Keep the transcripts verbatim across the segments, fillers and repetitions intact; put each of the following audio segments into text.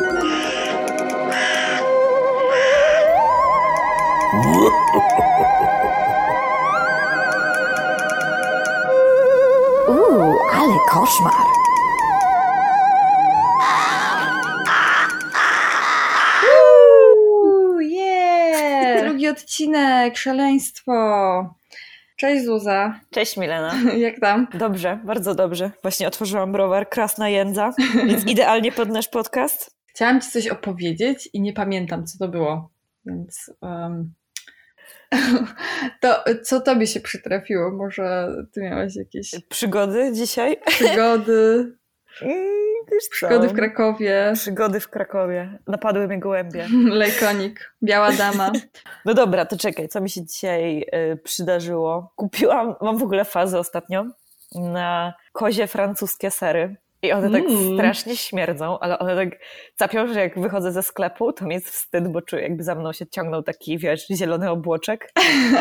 Uuu, ale koszmar. Uuu, yeah! Drugi odcinek, szaleństwo. Cześć Zuza. Cześć Milena. Jak tam? Dobrze, bardzo dobrze. Właśnie otworzyłam browar Krasna Jędza, więc idealnie pod nasz podcast. Chciałam ci coś opowiedzieć i nie pamiętam, co to było. Więc um, to co tobie się przytrafiło? Może ty miałaś jakieś przygody dzisiaj? Przygody. Wiesz Przygody co? w Krakowie. Przygody w Krakowie. Napadły mnie gołębie. Lejkonik. Biała dama. No dobra, to czekaj, co mi się dzisiaj y, przydarzyło? Kupiłam, mam w ogóle fazę ostatnio na kozie francuskie sery. I one tak Mm. strasznie śmierdzą, ale one tak capią, że jak wychodzę ze sklepu, to mi jest wstyd, bo czuję, jakby za mną się ciągnął taki, wiesz, zielony obłoczek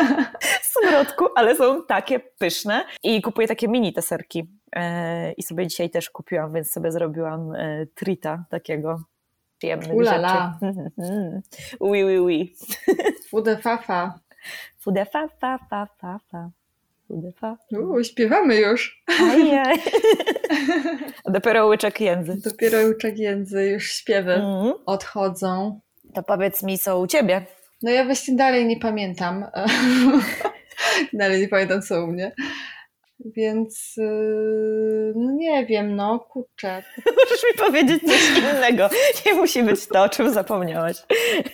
w smrodku, ale są takie pyszne. I kupuję takie mini te serki. Yy, I sobie dzisiaj też kupiłam, więc sobie zrobiłam yy, trita takiego przyjemnych Ulala. rzeczy. Oui, oui, oui. Fude fafa. Fude fa, fa, fa, fa, fa. Fude fa. Uuu, śpiewamy już. Ajaj. Dopiero łyczek jędzy. Dopiero łyczek jędzy, już śpiewy Mm. odchodzą. To powiedz mi, co u ciebie? No ja właśnie dalej nie pamiętam. Dalej nie pamiętam, co u mnie. Więc yy, no nie wiem, no kurczę. Możesz mi powiedzieć coś innego. Nie musi być to, o czym zapomniałaś.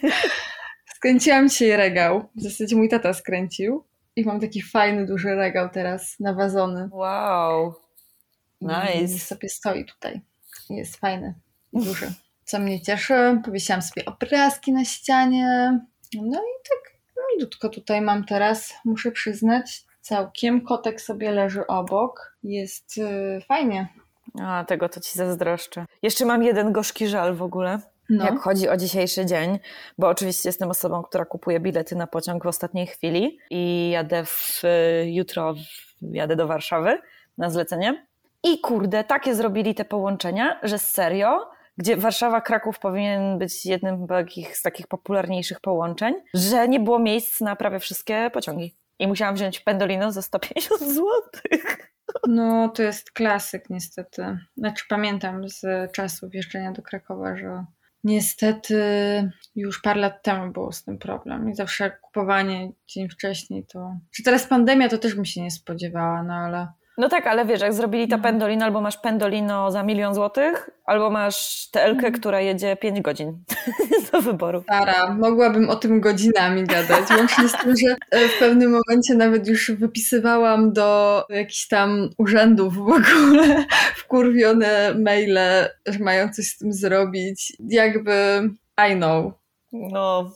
Skręciłam dzisiaj regał. W zasadzie mój tata skręcił. I mam taki fajny, duży regał teraz, nawazony. Wow. I Nice. sobie stoi tutaj. Jest fajny i duży. Co mnie cieszy, powiesiłam sobie obrazki na ścianie. No i tak milutko tutaj mam teraz, muszę przyznać, całkiem. Kotek sobie leży obok. Jest yy, fajnie. A, tego to ci zazdroszczę. Jeszcze mam jeden gorzki żal w ogóle, No. jak chodzi o dzisiejszy dzień, bo oczywiście jestem osobą, która kupuje bilety na pociąg w ostatniej chwili i jadę w, jutro jadę do Warszawy na zlecenie. I kurde, takie zrobili te połączenia, że serio, gdzie Warszawa-Kraków powinien być jednym z takich popularniejszych połączeń, że nie było miejsc na prawie wszystkie pociągi. I musiałam wziąć Pendolino za sto pięćdziesiąt złotych. No, to jest klasyk niestety. Znaczy pamiętam z czasów jeżdżenia do Krakowa, że niestety już parę lat temu było z tym problem. I zawsze kupowanie dzień wcześniej to... Czy teraz pandemia, to też bym się nie spodziewała, no ale... No tak, ale wiesz, jak zrobili to Pendolino, albo masz Pendolino za milion złotych, albo masz T L K, która jedzie pięć godzin do wyboru. Stara, mogłabym o tym godzinami gadać. Łącznie z tym, że w pewnym momencie nawet już wypisywałam do jakichś tam urzędów w ogóle wkurwione maile, że mają coś z tym zrobić. Jakby I know. No,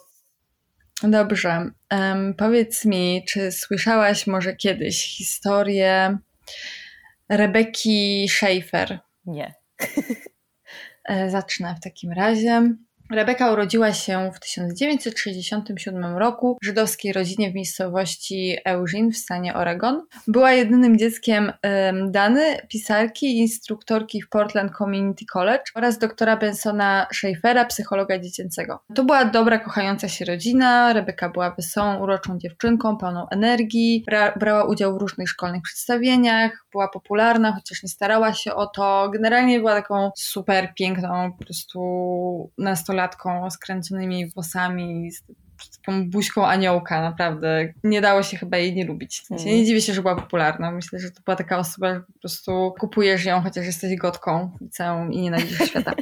Dobrze. Um, powiedz mi, czy słyszałaś może kiedyś historię Rebeki Schaeffer? nie. E, Zacznę w takim razie. Rebeka urodziła się w tysiąc dziewięćset sześćdziesiątym siódmym roku w żydowskiej rodzinie w miejscowości Eugene w stanie Oregon. Była jedynym dzieckiem um, Dany, pisarki i instruktorki w Portland Community College oraz doktora Bensona Schaeffera, psychologa dziecięcego. To była dobra, kochająca się rodzina. Rebeka była wesołą, uroczą dziewczynką, pełną energii, bra- brała udział w różnych szkolnych przedstawieniach, była popularna, chociaż nie starała się o to. Generalnie była taką super piękną, po prostu nastolatką z kręconymi włosami, z taką buźką aniołka, naprawdę. Nie dało się chyba jej nie lubić. W sensie, nie dziwię się, że była popularna. Myślę, że to była taka osoba, że po prostu kupujesz ją, chociaż jesteś gotką całą i nienawidzisz świata.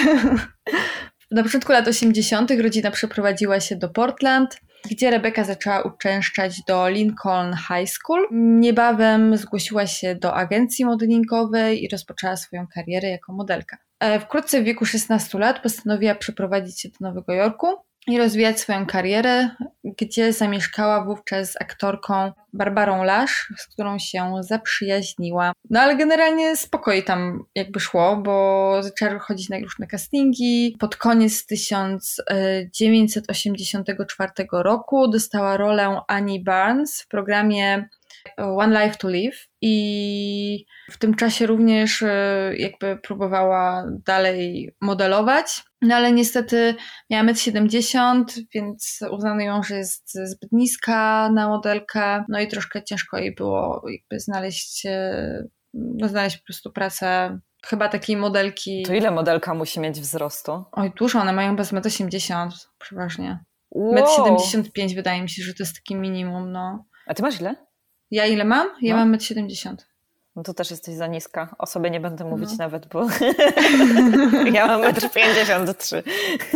Na początku lat osiemdziesiątych rodzina przeprowadziła się do Portland, gdzie Rebeka zaczęła uczęszczać do Lincoln High School. Niebawem zgłosiła się do agencji modelingowej i rozpoczęła swoją karierę jako modelka. Wkrótce w wieku szesnastu lat postanowiła przeprowadzić się do Nowego Jorku i rozwijać swoją karierę, gdzie zamieszkała wówczas z aktorką Barbarą Lash, z którą się zaprzyjaźniła. No ale generalnie spoko jej tam jakby szło, bo zaczęła chodzić na różne castingi. Pod koniec tysiąc dziewięćset osiemdziesiątego czwartego roku dostała rolę Annie Barnes w programie One Life to Live i w tym czasie również jakby próbowała dalej modelować, no ale niestety miała metr siedemdziesiąt, więc uznano ją, że jest zbyt niska na modelkę, no i troszkę ciężko jej było jakby znaleźć, no znaleźć po prostu pracę. Chyba takiej modelki... To ile modelka musi mieć wzrostu? Oj, dużo, one mają bez metr osiemdziesiąt, przeważnie. Wow. metr siedemdziesiąt pięć wydaje mi się, że to jest taki minimum, no. A ty masz ile? Ja ile mam? Ja no. mam metr siedemdziesiąt. No to też jesteś za niska. O sobie nie będę mówić no. nawet, bo ja mam metr pięćdziesiąt trzy.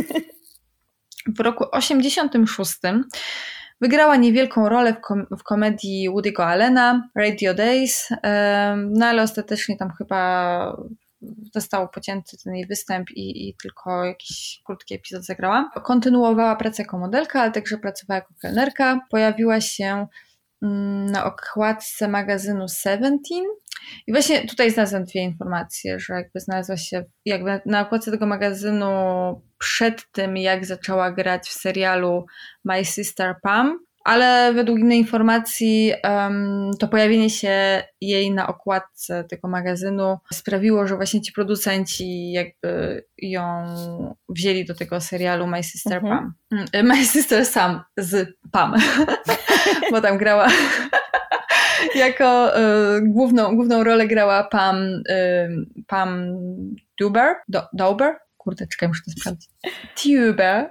W roku osiemdziesiątym szóstym wygrała niewielką rolę w, kom- w komedii Woody'ego Allena, Radio Days, no ale ostatecznie tam chyba został pocięty ten jej występ i, i tylko jakiś krótki epizod zagrała. Kontynuowała pracę jako modelka, ale także pracowała jako kelnerka. Pojawiła się mm, na okładce magazynu Seventeen. I właśnie tutaj znalazłam dwie informacje, że jakby znalazła się jakby na okładce tego magazynu przed tym, jak zaczęła grać w serialu My Sister Pam, ale według innej informacji um, to pojawienie się jej na okładce tego magazynu sprawiło, że właśnie ci producenci jakby ją wzięli do tego serialu My Sister mhm. Pam. My Sister Sam z Pam, bo tam grała... Jako y, główną, główną rolę grała Pam, y, Pam Duber, Do, Dauber? Kurde, czekaj, muszę to sprawdzić. Tuber.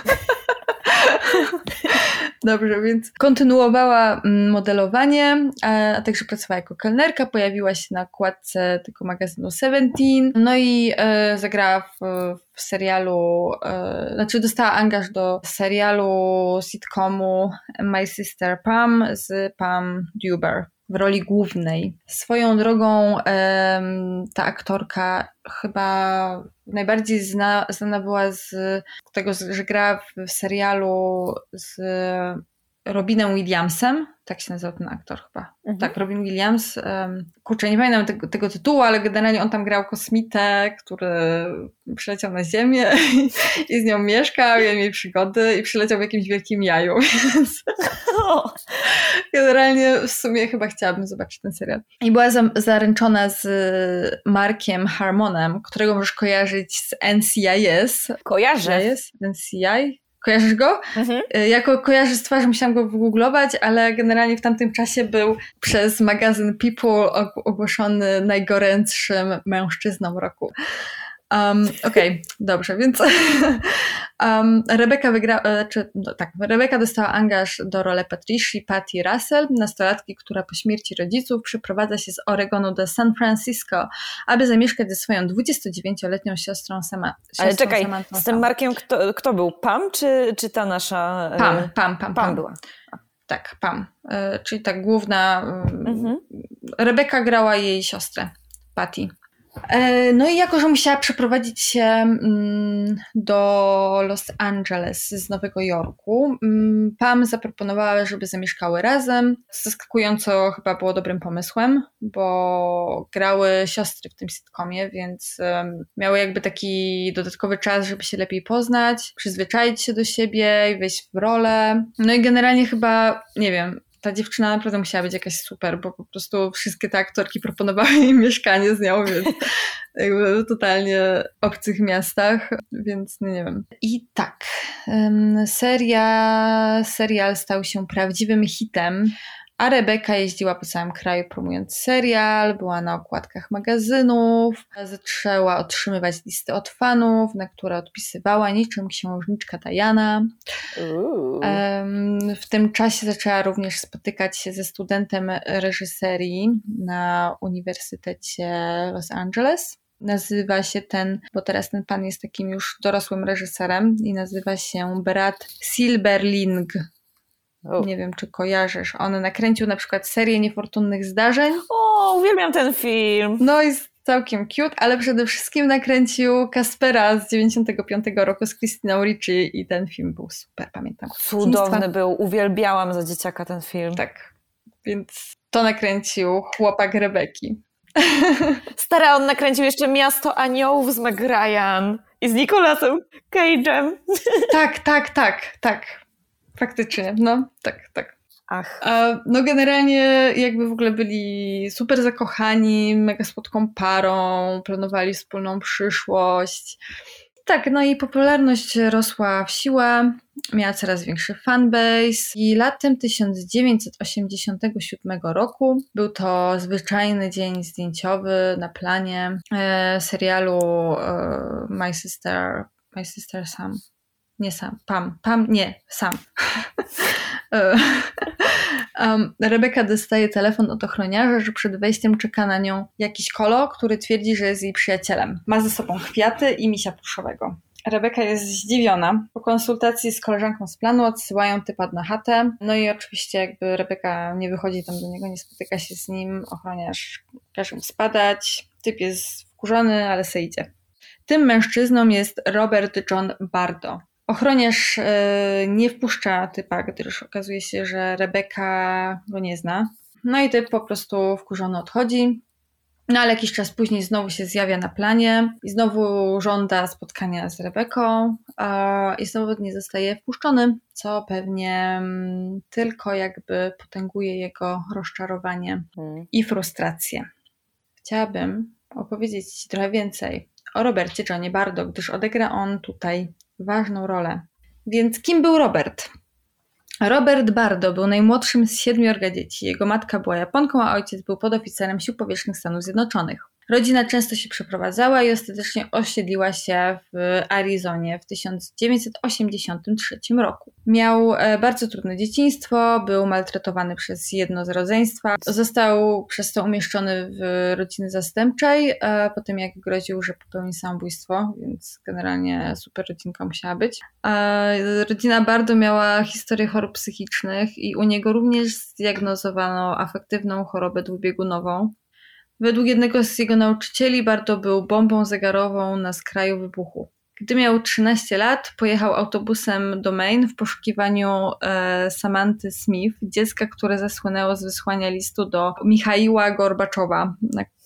Dobrze, więc kontynuowała modelowanie, a także pracowała jako kelnerka, pojawiła się na okładce tego magazynu Seventeen, no i e, zagrała w, w serialu, e, znaczy dostała angaż do serialu sitcomu My Sister Pam z Pam Duber w roli głównej. Swoją drogą em, ta aktorka chyba najbardziej zna, znana była z tego, że grała w, w serialu z Robinem Williamsem, tak się nazywał ten aktor chyba. Mhm. Tak, Robin Williams. Um, kurczę, nie pamiętam tego, tego tytułu, ale generalnie on tam grał kosmitę, który przyleciał na Ziemię i, i z nią mieszkał, miał jej przygody i przyleciał w jakimś wielkim jaju, więc generalnie w sumie chyba chciałabym zobaczyć ten serial. I była za, zaręczona z Markiem Harmonem, którego możesz kojarzyć z N C I S. Kojarzę. N C I? Kojarzysz go? Mhm. Jako kojarzę z twarzy, musiałam go wygooglować, ale generalnie w tamtym czasie był przez magazyn People ogłoszony najgorętszym mężczyzną roku. Um, Okej, okay, dobrze, więc um, Rebeka wygrała, czy no, tak, Rebeka dostała angaż do roli Patricia Patty Russell, nastolatki, która po śmierci rodziców przeprowadza się z Oregonu do San Francisco, aby zamieszkać ze swoją dwudziestodziewięcioletnią siostrą Sama. Siostrą Ale czekaj, Samantą z tym Markiem kto, kto był? Pam czy, czy ta nasza... Pam, Pam, Pam, Pam, Pam była. Tak, Pam, y, czyli ta główna... Y, mhm. Rebeka grała jej siostrę, Patty. No i jako, że musiała przeprowadzić się do Los Angeles z Nowego Jorku, Pam zaproponowała, żeby zamieszkały razem. Zaskakująco chyba było dobrym pomysłem, bo grały siostry w tym sitcomie, więc miały jakby taki dodatkowy czas, żeby się lepiej poznać, przyzwyczaić się do siebie i wejść w rolę. No i generalnie chyba, nie wiem, ta dziewczyna naprawdę musiała być jakaś super, bo po prostu wszystkie te aktorki proponowały jej mieszkanie z nią, więc jakby w totalnie obcych miastach, więc no nie wiem. I tak, um, seria, serial stał się prawdziwym hitem, a Rebeka jeździła po całym kraju promując serial, była na okładkach magazynów, zaczęła otrzymywać listy od fanów, na które odpisywała niczym księżniczka Diana. Um, w tym czasie zaczęła również spotykać się ze studentem reżyserii na Uniwersytecie Los Angeles. Nazywa się ten, bo teraz ten pan jest takim już dorosłym reżyserem i nazywa się Brad Silberling. Oh. Nie wiem, czy kojarzysz. On nakręcił na przykład serię Niefortunnych zdarzeń. O, uwielbiam ten film. No jest całkiem cute, ale przede wszystkim nakręcił Kaspera z dziewięćdziesiątego piątego roku z Christiną Ricci i ten film był super, pamiętam. Cudowny był, uwielbiałam za dzieciaka ten film. Tak, więc to nakręcił chłopak Rebeki. Stara, on nakręcił jeszcze Miasto Aniołów z Meg Ryan i z Nicolasem Cage'em. Tak, tak, tak, tak. Faktycznie, no, tak, tak. Ach. No generalnie jakby w ogóle byli super zakochani, mega słodką parą, planowali wspólną przyszłość. Tak, no i popularność rosła w siłę, miała coraz większy fanbase i latem tysiąc dziewięćset osiemdziesiątego siódmego roku był to zwyczajny dzień zdjęciowy na planie e, serialu e, My Sister, My Sister Sam. Nie Sam, Pam, Pam, nie, Sam. um, Rebeka dostaje telefon od ochroniarza, że przed wejściem czeka na nią jakiś kolo, który twierdzi, że jest jej przyjacielem. Ma ze sobą kwiaty i misia pluszowego. Rebeka jest zdziwiona. Po konsultacji z koleżanką z planu odsyłają typa na chatę. No i oczywiście jakby Rebeka nie wychodzi tam do niego, nie spotyka się z nim. Ochroniarz każe mu spadać. Typ jest wkurzony, ale se idzie. Tym mężczyzną jest Robert John Bardo. Ochroniarz yy, nie wpuszcza typa, gdyż okazuje się, że Rebeka go nie zna. No i typ po prostu wkurzony odchodzi. No ale jakiś czas później znowu się zjawia na planie i znowu żąda spotkania z Rebeką yy, i znowu nie zostaje wpuszczony, co pewnie yy, tylko jakby potęguje jego rozczarowanie mm. i frustrację. Chciałabym opowiedzieć Ci trochę więcej o Robercie Johnie Bardo, gdyż odegra on tutaj ważną rolę. Więc kim był Robert? Robert Bardo był najmłodszym z siedmiorga dzieci. Jego matka była Japonką, a ojciec był podoficerem Sił Powietrznych Stanów Zjednoczonych. Rodzina często się przeprowadzała i ostatecznie osiedliła się w Arizonie w tysiąc dziewięćset osiemdziesiątym trzecim roku. Miał bardzo trudne dzieciństwo, był maltretowany przez jedno z rodzeństwa. Został przez to umieszczony w rodziny zastępczej, po tym jak groził, że popełni samobójstwo, więc generalnie super rodzinka musiała być. Rodzina Bardo miała historię chorób psychicznych i u niego również zdiagnozowano afektywną chorobę dwubiegunową. Według jednego z jego nauczycieli Bardo był bombą zegarową na skraju wybuchu. Gdy miał trzynaście lat, pojechał autobusem do Maine w poszukiwaniu e, Samanty Smith, dziecka, które zasłynęło z wysłania listu do Michaiła Gorbaczowa.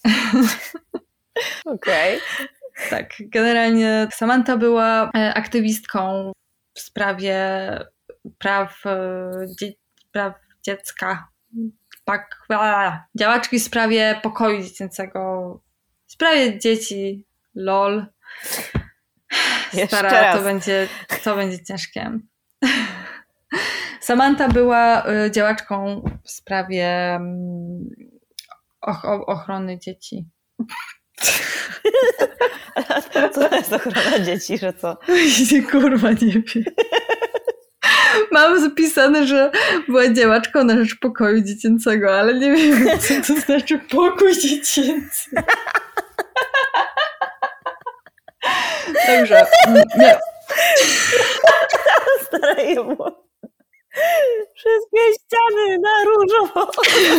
Okej. Okay. Tak, generalnie Samanta była aktywistką w sprawie praw, dzie- praw dziecka. Pak, a, działaczki w sprawie pokoju dziecięcego, w sprawie dzieci, lol. Stara, to będzie, to będzie ciężkie. Samanta była działaczką w sprawie och, ochrony dzieci. Co to jest ochrona dzieci, że co? Kurwa, nie wiem. Mam zapisane, że była działaczką na rzecz pokoju dziecięcego, ale nie wiem, co to znaczy pokój dziecięcy. Dobrze. No. Staraję mu. Wszystkie ściany na różowo.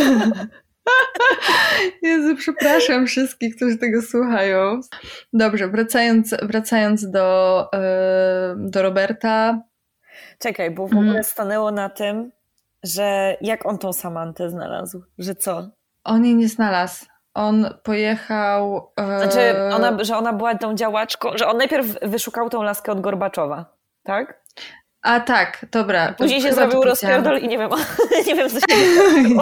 Jezu, przepraszam wszystkich, którzy tego słuchają. Dobrze, wracając, wracając do, yy, do Roberta. Czekaj, bo w ogóle mm. stanęło na tym, że jak on tą Samantę znalazł? Że co? On jej nie znalazł. On pojechał... E... Znaczy, ona, że ona była tą działaczką, że on najpierw wyszukał tą laskę od Gorbaczowa, tak? A tak, dobra. Później się zrobił rozpierdol i nie wiem, nie wiem co się dzieje.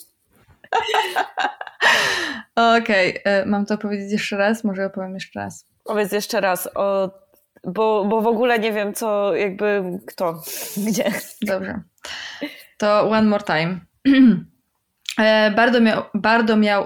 Okej, okay. Mam to powiedzieć jeszcze raz? Może opowiem jeszcze raz. Powiedz jeszcze raz, o, bo, bo w ogóle nie wiem co, jakby kto, gdzie. Dobrze. To one more time. Bardo miał, Bardo miał,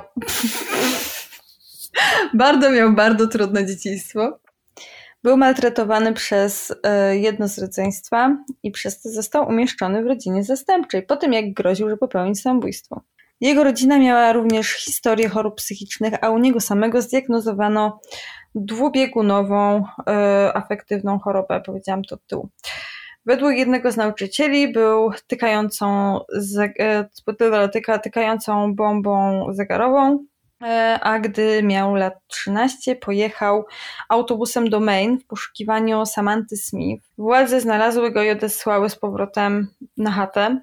Bardo miał bardzo trudne dzieciństwo. Był maltretowany przez jedno z rodzeństwa i przez to został umieszczony w rodzinie zastępczej, po tym jak groził, że popełni samobójstwo. Jego rodzina miała również historię chorób psychicznych, a u niego samego zdiagnozowano dwubiegunową e, afektywną chorobę. Powiedziałam to od tyłu. Według jednego z nauczycieli był tykającą, e, tyka, tykającą bombą zegarową, e, a gdy miał lat trzynaście, pojechał autobusem do Maine w poszukiwaniu Samanty Smith. Władze znalazły go i odesłały z powrotem na chatę.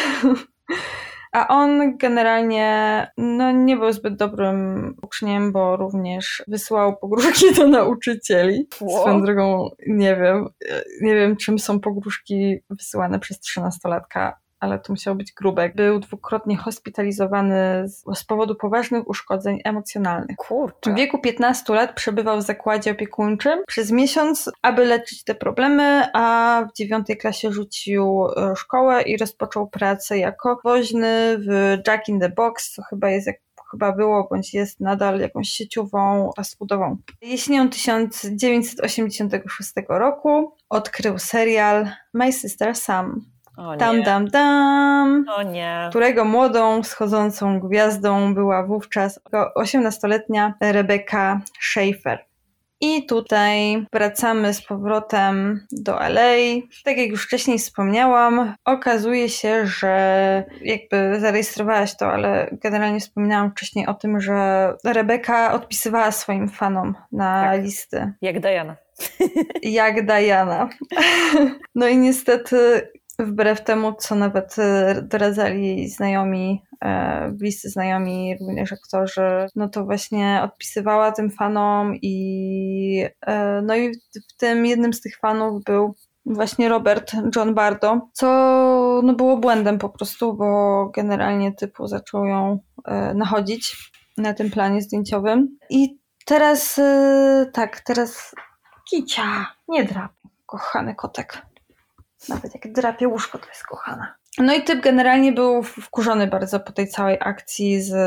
A on generalnie no, nie był zbyt dobrym uczniem, bo również wysyłał pogróżki do nauczycieli. Wow. Swoją drogą nie wiem, nie wiem czym są pogróżki wysyłane przez trzynastolatka. ale to musiało być grube. Był dwukrotnie hospitalizowany z, z powodu poważnych uszkodzeń emocjonalnych. Kurczę. W wieku piętnastu lat przebywał w zakładzie opiekuńczym przez miesiąc, aby leczyć te problemy, a w dziewiątej klasie rzucił szkołę i rozpoczął pracę jako woźny w Jack in the Box, co chyba jest jak chyba było, bądź jest nadal jakąś sieciową fast foodową. Jesienią tysiąc dziewięćset osiemdziesiątego szóstego roku odkrył serial My Sister Sam. O nie. Dam, dam, dam. O nie. Którego młodą, wschodzącą gwiazdą była wówczas osiemnastoletnia Rebecca Schaeffer. I tutaj wracamy z powrotem do L A. Tak jak już wcześniej wspomniałam, okazuje się, że jakby zarejestrowałaś to, ale generalnie wspominałam wcześniej o tym, że Rebecca odpisywała swoim fanom na tak. listy. Jak Diana. Jak Diana. No i niestety wbrew temu, co nawet doradzali jej znajomi, bliscy znajomi, również aktorzy, no to właśnie odpisywała tym fanom i no i w tym jednym z tych fanów był właśnie Robert John Bardo, co no było błędem po prostu, bo generalnie typu zaczął ją nachodzić na tym planie zdjęciowym. I teraz tak, teraz Kicia, nie drap, kochany kotek. Nawet jak drapie łóżko, to jest kochana. No i typ generalnie był wkurzony bardzo po tej całej akcji z,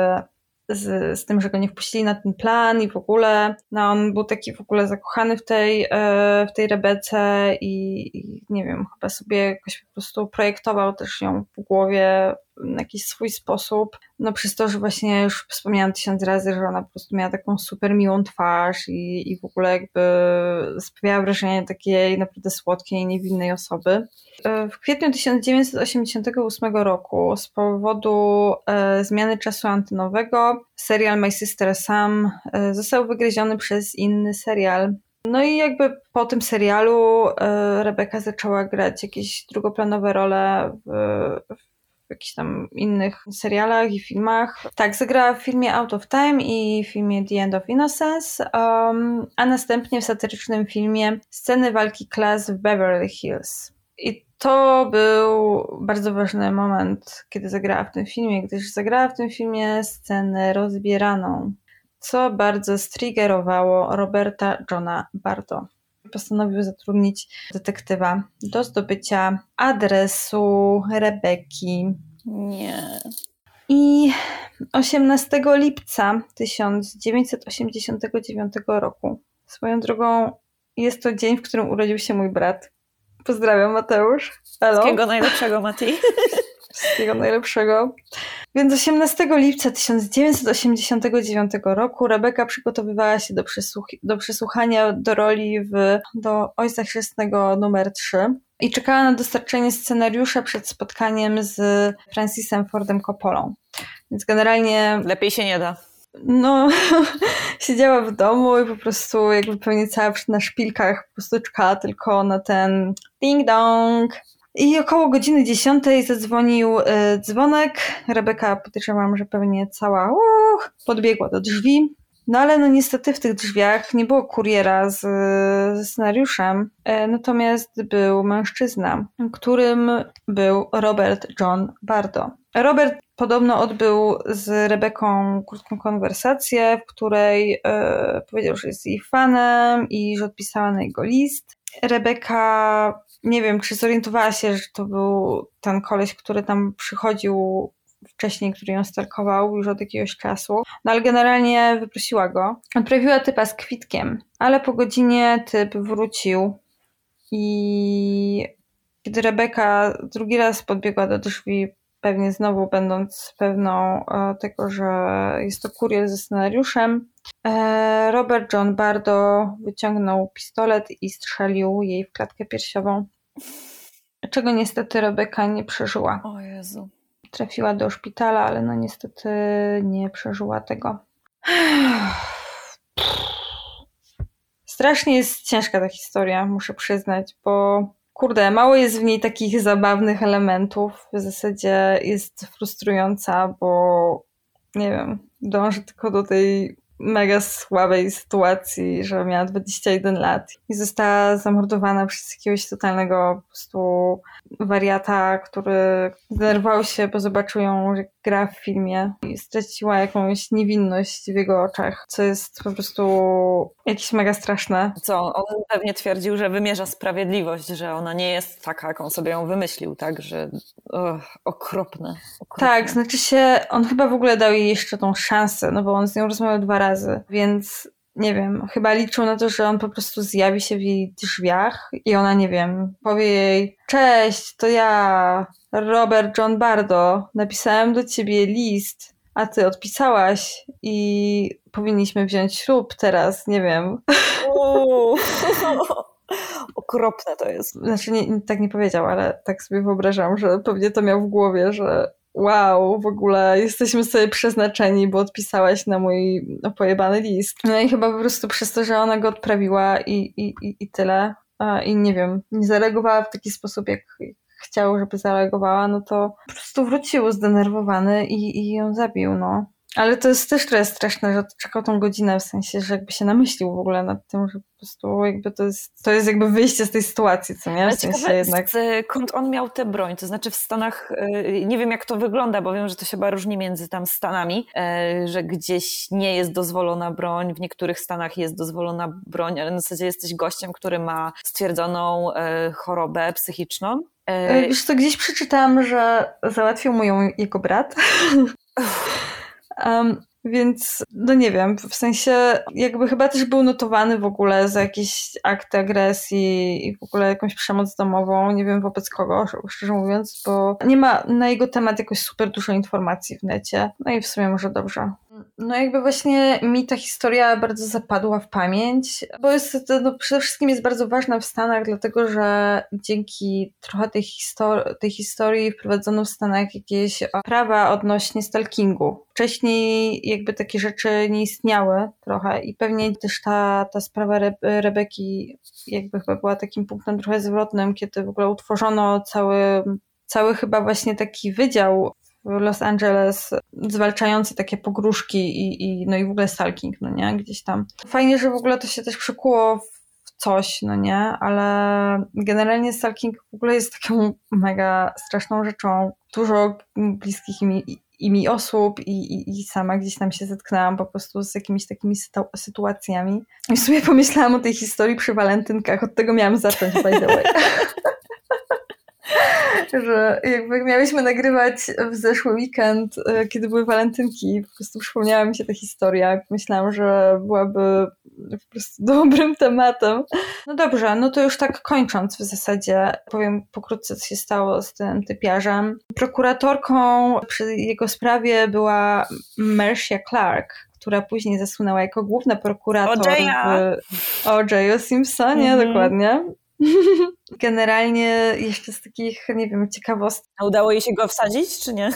z, z tym, że go nie wpuścili na ten plan i w ogóle. No on był taki w ogóle zakochany w tej, w tej Rebece i, i nie wiem, chyba sobie jakoś po prostu projektował też ją w głowie w jakiś swój sposób. No przez to, że właśnie już wspomniałam tysiąc razy, że ona po prostu miała taką super miłą twarz i, i w ogóle jakby sprawiała wrażenie takiej naprawdę słodkiej i niewinnej osoby. W kwietniu tysiąc dziewięćset osiemdziesiątego ósmego roku z powodu e, zmiany czasu antenowego serial My Sister Sam e, został wygryziony przez inny serial. No i jakby po tym serialu e, Rebecca zaczęła grać jakieś drugoplanowe role w, w jakichś tam innych serialach i filmach. Tak, zagrała w filmie Out of Time i w filmie The End of Innocence, um, a następnie w satyrycznym filmie Sceny walki klas w Beverly Hills. I to był bardzo ważny moment, kiedy zagrała w tym filmie, gdyż zagrała w tym filmie scenę rozbieraną, co bardzo striggerowało Roberta Johna Bardo. Postanowił zatrudnić detektywa do zdobycia adresu Rebeki. Nie. I osiemnastego lipca tysiąc dziewięćset osiemdziesiątego dziewiątego roku, swoją drogą jest to dzień, w którym urodził się mój brat. Pozdrawiam, Mateusz. Hello. Wszystkiego najlepszego, Mati. Wszystkiego najlepszego. Więc osiemnastego lipca tysiąc dziewięćset osiemdziesiątego dziewiątego roku Rebecca przygotowywała się do, przysłuch- do przesłuchania do roli w do Ojca Chrzestnego numer trzy i czekała na dostarczenie scenariusza przed spotkaniem z Francisem Fordem Coppolą. Więc generalnie... Lepiej się nie da. No, siedziała w domu i po prostu jakby pewnie cała na szpilkach po prostu czekała tylko na ten ding-dong. I około godziny dziesiątej zadzwonił y, dzwonek. Rebecca, podejrzewam, że pewnie cała uh, podbiegła do drzwi. No ale no niestety w tych drzwiach nie było kuriera z, ze scenariuszem. E, natomiast był mężczyzna, którym był Robert John Bardo. Robert podobno odbył z Rebeką krótką konwersację, w której e, powiedział, że jest jej fanem i że odpisała na jego list. Rebeka, nie wiem, czy zorientowała się, że to był ten koleś, który tam przychodził wcześniej, który ją stalkował już od jakiegoś czasu. No ale generalnie wyprosiła go. Odprawiła typa z kwitkiem, ale po godzinie typ wrócił i kiedy Rebeka drugi raz podbiegła do drzwi, pewnie znowu będąc pewną tego, że jest to kurier ze scenariuszem, Robert John Bardo wyciągnął pistolet i strzelił jej w klatkę piersiową, czego niestety Rebeka nie przeżyła. O Jezu. Trafiła do szpitala, ale no niestety nie przeżyła tego. Strasznie jest ciężka ta historia, muszę przyznać, bo kurde, mało jest w niej takich zabawnych elementów. W zasadzie jest frustrująca, bo nie wiem, dąży tylko do tej mega słabej sytuacji, że miała dwadzieścia jeden lat i została zamordowana przez jakiegoś totalnego po prostu wariata, który zdenerwował się, bo zobaczył ją, że gra w filmie i straciła jakąś niewinność w jego oczach, co jest po prostu jakieś mega straszne. Co, on pewnie twierdził, że wymierza sprawiedliwość, że ona nie jest taka, jaką sobie ją wymyślił, tak, że oh, okropne, okropne. Tak, znaczy się, on chyba w ogóle dał jej jeszcze tą szansę, no bo on z nią rozmawiał dwa razy, więc nie wiem, chyba liczył na to, że on po prostu zjawi się w jej drzwiach i ona, nie wiem, powie jej: cześć, to ja, Robert John Bardo, napisałem do ciebie list, a ty odpisałaś i powinniśmy wziąć ślub teraz, nie wiem. Uuu. Okropne to jest. Znaczy, nie, tak nie powiedział, ale tak sobie wyobrażam, że pewnie to miał w głowie, że wow, w ogóle jesteśmy sobie przeznaczeni, bo odpisałaś na mój pojebany list. No i chyba po prostu przez to, że ona go odprawiła i, i, i, i tyle. I nie wiem, nie zareagowała w taki sposób, jak chciał, żeby zareagowała, no to po prostu wrócił zdenerwowany i, i ją zabił, no. Ale to jest też trochę straszne, że czekał tą godzinę, w sensie, że jakby się namyślił w ogóle nad tym, że po prostu jakby to jest, to jest jakby wyjście z tej sytuacji, co nie? W sensie ciekawe, jednak. Skąd on miał tę broń? To znaczy w Stanach, nie wiem jak to wygląda, bo wiem, że to się chyba różni między tam Stanami, że gdzieś nie jest dozwolona broń, w niektórych Stanach jest dozwolona broń, ale w zasadzie jesteś gościem, który ma stwierdzoną chorobę psychiczną. Wiesz co, gdzieś przeczytałam, że załatwił mu ją jego brat. Um, więc, no nie wiem, w sensie jakby chyba też był notowany w ogóle za jakieś akty agresji i w ogóle jakąś przemoc domową, nie wiem wobec kogo, szczerze mówiąc, bo nie ma na jego temat jakoś super dużo informacji w necie. No i w sumie może dobrze. No jakby właśnie mi ta historia bardzo zapadła w pamięć, bo jest, no przede wszystkim jest bardzo ważna w Stanach, dlatego że dzięki trochę tej, histor- tej historii wprowadzono w Stanach jakieś prawa odnośnie stalkingu. Wcześniej jakby takie rzeczy nie istniały trochę i pewnie też ta, ta sprawa Re- Rebeki jakby chyba była takim punktem trochę zwrotnym, kiedy w ogóle utworzono cały, cały chyba właśnie taki wydział w Los Angeles zwalczający takie pogróżki i, i, no i w ogóle stalking, no nie, gdzieś tam. Fajnie, że w ogóle to się też przekuło w coś, no nie, ale generalnie stalking w ogóle jest taką mega straszną rzeczą. Dużo bliskich mi, i mi osób i, i, i sama gdzieś tam się zetknęłam po prostu z jakimiś takimi sytu- sytuacjami. I w sumie pomyślałam o tej historii przy walentynkach, od tego miałam zacząć, by the way. Że jakby miałyśmy nagrywać w zeszły weekend, kiedy były walentynki, po prostu przypomniała mi się ta historia. Myślałam, że byłaby po prostu dobrym tematem. No dobrze, no to już tak kończąc w zasadzie, powiem pokrótce, co się stało z tym typiarzem. Prokuratorką przy jego sprawie była Marcia Clark, która później zasłynęła jako główna prokurator w O J o Simpsonie, mm-hmm. Dokładnie. Generalnie jeszcze z takich, nie wiem, ciekawostek. A udało jej się go wsadzić, czy nie?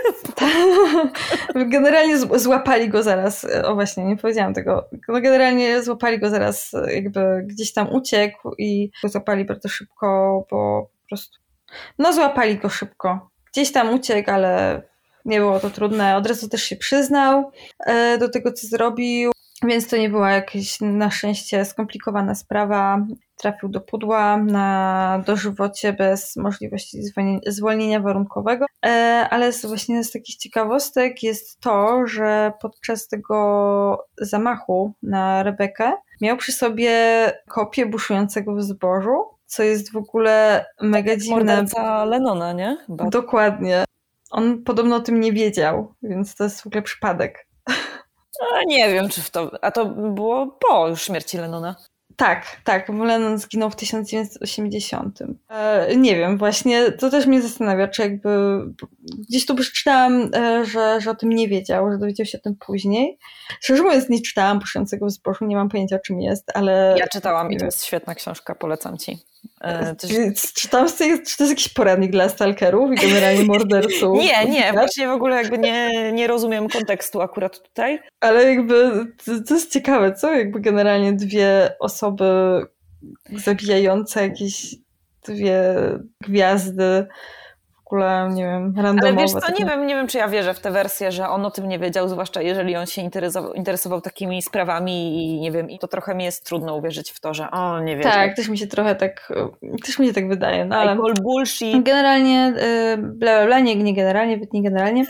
Generalnie złapali go zaraz, o właśnie, nie powiedziałam tego, no generalnie złapali go zaraz, jakby gdzieś tam uciekł i go złapali bardzo szybko, bo po prostu, no złapali go szybko. Gdzieś tam uciekł, ale nie było to trudne, od razu też się przyznał do tego, co zrobił. Więc to nie była jakaś na szczęście skomplikowana sprawa. Trafił do pudła na dożywocie bez możliwości zwolnienia, zwolnienia warunkowego. E, ale z, właśnie z takich ciekawostek jest to, że podczas tego zamachu na Rebekę miał przy sobie kopię buszującego w zbożu, co jest w ogóle mega tak, dziwne. Morderca Lennona, nie? Chyba. Dokładnie. On podobno o tym nie wiedział, więc to jest w ogóle przypadek. A nie wiem, czy w to... A to było po już śmierci Lennona. Tak, tak, bo Lennon zginął w tysiąc dziewięćset osiemdziesiątym. E, nie wiem, właśnie to też mnie zastanawia, czy jakby gdzieś tu przeczytałam, e, że, że o tym nie wiedział, że dowiedział się o tym później. Szczerze mówiąc, nie czytałam Buszującego w zbożu, nie mam pojęcia o czym jest, ale... Ja czytałam i to jest świetna książka, polecam ci. E, coś... Czy, tam, czy to jest jakiś poradnik dla stalkerów i generalnie morderców? Nie, nie, właśnie w ogóle jakby nie, nie rozumiem kontekstu akurat tutaj. Ale jakby to, to jest ciekawe, co? Jakby generalnie dwie osoby zabijające jakieś dwie gwiazdy w ogóle, nie wiem, randomowe. Ale wiesz co, takie... nie wiem, nie wiem, czy ja wierzę w tę wersję, że on o tym nie wiedział, zwłaszcza jeżeli on się interesował, interesował takimi sprawami i nie wiem, i to trochę mi jest trudno uwierzyć w to, że on nie wiedział. Tak, też mi się trochę tak, też mi się tak wydaje, no ale... I call bullshit. Generalnie, bla bla bla, nie, nie generalnie, nie generalnie.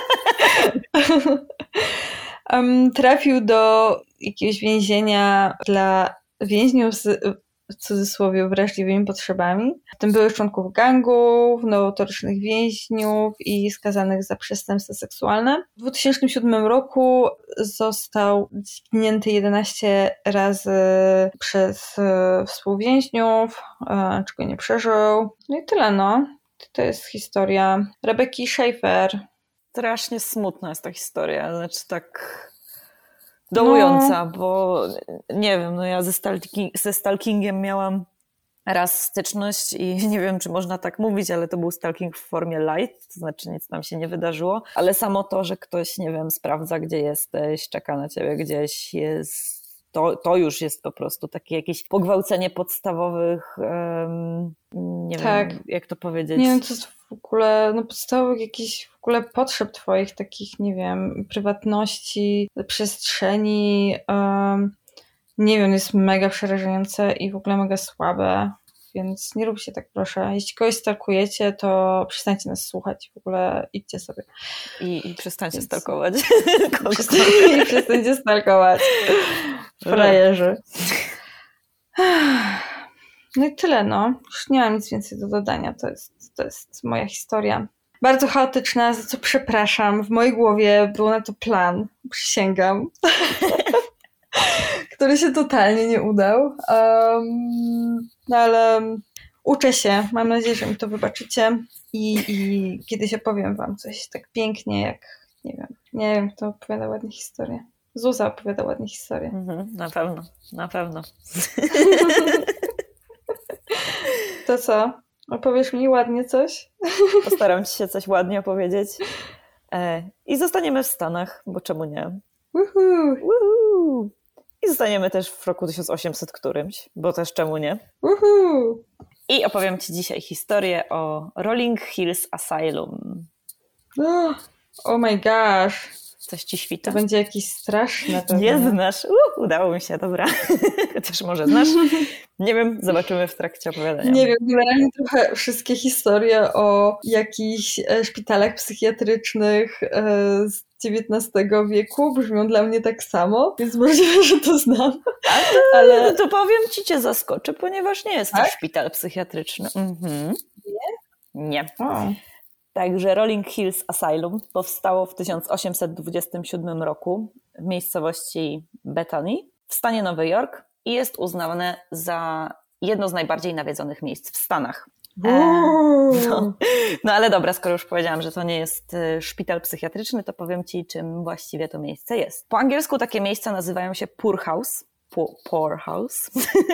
um, trafił do jakiegoś więzienia dla więźniów z, w cudzysłowie, wrażliwymi potrzebami. W tym byłych członków gangów, notorycznych więźniów i skazanych za przestępstwa seksualne. W dwa tysiące siódmym roku został dźwignięty jedenaście razy przez e, współwięźniów, e, czego nie przeżył. No i tyle, no. To jest historia Rebeki Schaeffer. Strasznie smutna jest ta historia, znaczy tak dołująca, no. Bo nie wiem, no ja ze, stalking, ze stalkingiem miałam raz styczność i nie wiem, czy można tak mówić, ale to był stalking w formie light, to znaczy nic nam się nie wydarzyło, ale samo to, że ktoś, nie wiem, sprawdza, gdzie jesteś, czeka na ciebie gdzieś, jest... To, to już jest po prostu takie jakieś pogwałcenie podstawowych, um, nie tak. wiem, jak to powiedzieć. Nie wiem, to jest w ogóle, no podstawowych jakichś w ogóle potrzeb twoich, takich, nie wiem, prywatności, przestrzeni. Um, nie wiem, jest mega przerażające i w ogóle mega słabe, więc nie róbcie tak, proszę. Jeśli kogoś stalkujecie, to przestańcie nas słuchać, w ogóle idźcie sobie. I, i przestańcie więc... stalkować. I przestańcie stalkować. Frajerzy. No i tyle, no. Już nie mam nic więcej do dodania. To jest, to jest moja historia. Bardzo chaotyczna, za co przepraszam. W mojej głowie był na to plan. Przysięgam. Który się totalnie nie udał. Um, no ale uczę się. Mam nadzieję, że mi to wybaczycie. I, i kiedyś opowiem wam coś tak pięknie, jak nie wiem. Nie wiem, kto opowiada ładnie historię. Zuza opowiada ładnie historię. Mhm, na pewno, na pewno. To co? Opowiesz mi ładnie coś? Postaram ci się coś ładnie opowiedzieć. E, I zostaniemy w Stanach, bo czemu nie? Uhu. Uhu. I zostaniemy też w roku tysiąc osiemset którymś, bo też czemu nie? Uhu. I opowiem ci dzisiaj historię o Rolling Hills Asylum. Oh, oh my gosh. Coś ci świta? To będzie jakieś straszne. Pewnie. Nie znasz? Uh, udało mi się, dobra. Chociaż może znasz. Nie wiem, zobaczymy w trakcie opowiadania. Nie wiem, generalnie trochę wszystkie historie o jakichś szpitalach psychiatrycznych z dziewiętnastego wieku brzmią dla mnie tak samo, więc możliwe, że to znam. To, ale to powiem ci, cię zaskoczę, ponieważ nie jest to tak? szpital psychiatryczny. Mhm. Nie? Nie. O. Także Rolling Hills Asylum powstało w tysiąc osiemset dwudziestym siódmym roku w miejscowości Bethany w stanie Nowy Jork i jest uznawane za jedno z najbardziej nawiedzonych miejsc w Stanach. E, no, no ale dobra, skoro już powiedziałam, że to nie jest szpital psychiatryczny, to powiem ci, czym właściwie to miejsce jest. Po angielsku takie miejsca nazywają się poorhouse. Poorhouse,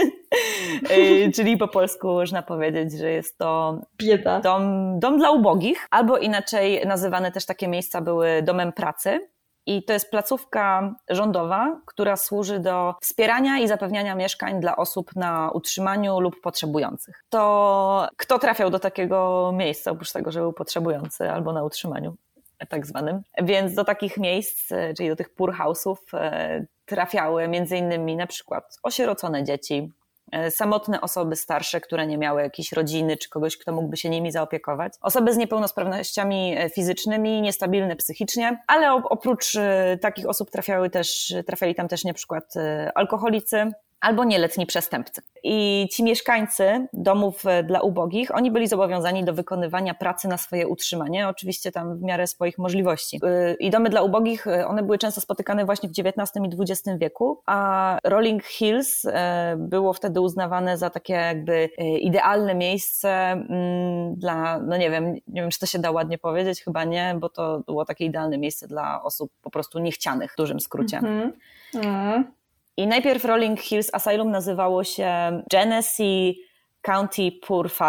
czyli po polsku można powiedzieć, że jest to bieda. Dom, dom dla ubogich, albo inaczej nazywane też takie miejsca były domem pracy i to jest placówka rządowa, która służy do wspierania i zapewniania mieszkań dla osób na utrzymaniu lub potrzebujących. To kto trafiał do takiego miejsca, oprócz tego, że był potrzebujący albo na utrzymaniu tak zwanym, więc do takich miejsc, czyli do tych poorhouse'ów trafiały między innymi na przykład osierocone dzieci, samotne osoby starsze, które nie miały jakiejś rodziny czy kogoś, kto mógłby się nimi zaopiekować, osoby z niepełnosprawnościami fizycznymi, niestabilne psychicznie, ale oprócz takich osób trafiały też, trafiali tam też na przykład alkoholicy albo nieletni przestępcy. I ci mieszkańcy domów dla ubogich, oni byli zobowiązani do wykonywania pracy na swoje utrzymanie, oczywiście tam w miarę swoich możliwości. I domy dla ubogich, one były często spotykane właśnie w dziewiętnastym i dwudziestym wieku, a Rolling Hills było wtedy uznawane za takie jakby idealne miejsce dla, no nie wiem, nie wiem, czy to się da ładnie powiedzieć, chyba nie, bo to było takie idealne miejsce dla osób po prostu niechcianych, w dużym skrócie. Mhm. Mm. I najpierw Rolling Hills Asylum nazywało się Genesee County Poor Farm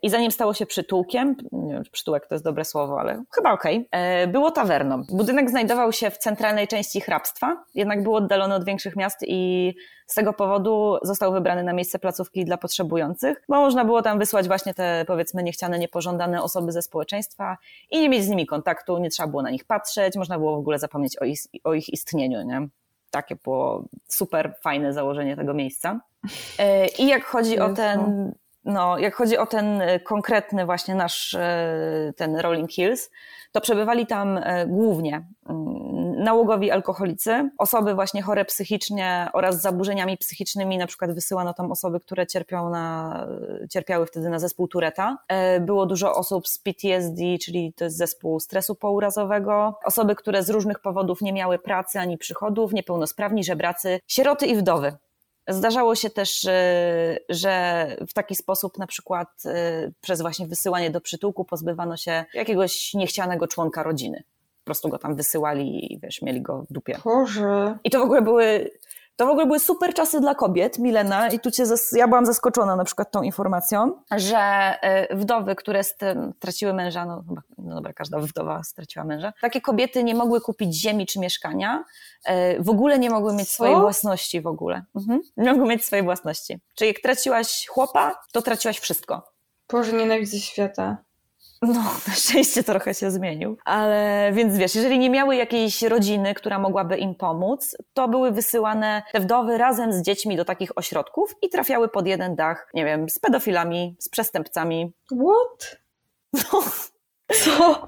i zanim stało się przytułkiem, nie wiem, przytułek to jest dobre słowo, ale chyba okej, okay, było tawerną. Budynek znajdował się w centralnej części hrabstwa, jednak był oddalony od większych miast i z tego powodu został wybrany na miejsce placówki dla potrzebujących, bo można było tam wysłać właśnie te, powiedzmy, niechciane, niepożądane osoby ze społeczeństwa i nie mieć z nimi kontaktu, nie trzeba było na nich patrzeć, można było w ogóle zapomnieć o ich, o ich istnieniu, nie? Takie było super fajne założenie tego miejsca. I jak chodzi o ten, no, jak chodzi o ten konkretny właśnie nasz, ten Rolling Hills, to przebywali tam głównie nałogowi alkoholicy, osoby właśnie chore psychicznie oraz z zaburzeniami psychicznymi, na przykład wysyłano tam osoby, które cierpią na, cierpiały wtedy na zespół Tourett'a. Było dużo osób z P T S D, czyli to jest zespół stresu pourazowego, osoby, które z różnych powodów nie miały pracy ani przychodów, niepełnosprawni, żebracy, sieroty i wdowy. Zdarzało się też, że w taki sposób na przykład przez właśnie wysyłanie do przytułku pozbywano się jakiegoś niechcianego członka rodziny. Po prostu go tam wysyłali i wiesz, mieli go w dupie. Boże. I to w ogóle były, to w ogóle były super czasy dla kobiet, Milena, i tu cię, ja byłam zaskoczona na przykład tą informacją, że wdowy, które straciły męża, no, no dobra, każda wdowa straciła męża, takie kobiety nie mogły kupić ziemi czy mieszkania, w ogóle nie mogły mieć Co? swojej własności w ogóle. Mhm. Nie mogły mieć swojej własności. Czyli jak traciłaś chłopa, to traciłaś wszystko. Boże, nienawidzę świata. No, na szczęście trochę się zmienił. Ale więc wiesz, jeżeli nie miały jakiejś rodziny, która mogłaby im pomóc, to były wysyłane te wdowy razem z dziećmi do takich ośrodków i trafiały pod jeden dach, nie wiem, z pedofilami, z przestępcami. What? No. Co?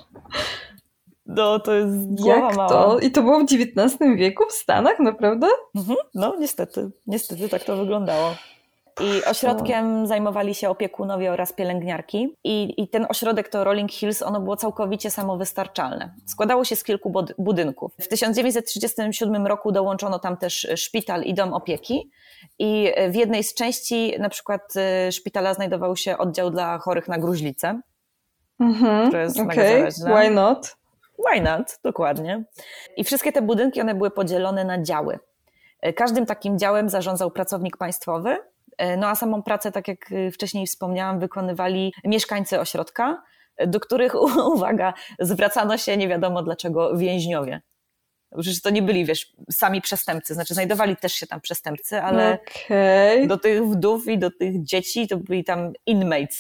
No, to jest głowa Jak mała. to? I to było w dziewiętnastym wieku w Stanach, naprawdę? Mhm. No, niestety. Niestety tak to wyglądało. I ośrodkiem zajmowali się opiekunowie oraz pielęgniarki. I, I ten ośrodek to Rolling Hills, ono było całkowicie samowystarczalne. Składało się z kilku bod- budynków. W tysiąc dziewięćset trzydziestym siódmym roku dołączono tam też szpital i dom opieki. I w jednej z części na przykład szpitala znajdował się oddział dla chorych na gruźlicę. Mhm, które jest okej, mega zależne. Why not? Why not? Dokładnie. I wszystkie te budynki, one były podzielone na działy. Każdym takim działem zarządzał pracownik państwowy. No a samą pracę, tak jak wcześniej wspomniałam, wykonywali mieszkańcy ośrodka, do których, uwaga, zwracano się nie wiadomo dlaczego więźniowie. Przecież to nie byli, wiesz, sami przestępcy, znaczy znajdowali też się tam przestępcy, ale okay. do tych wdów i do tych dzieci to byli tam inmates.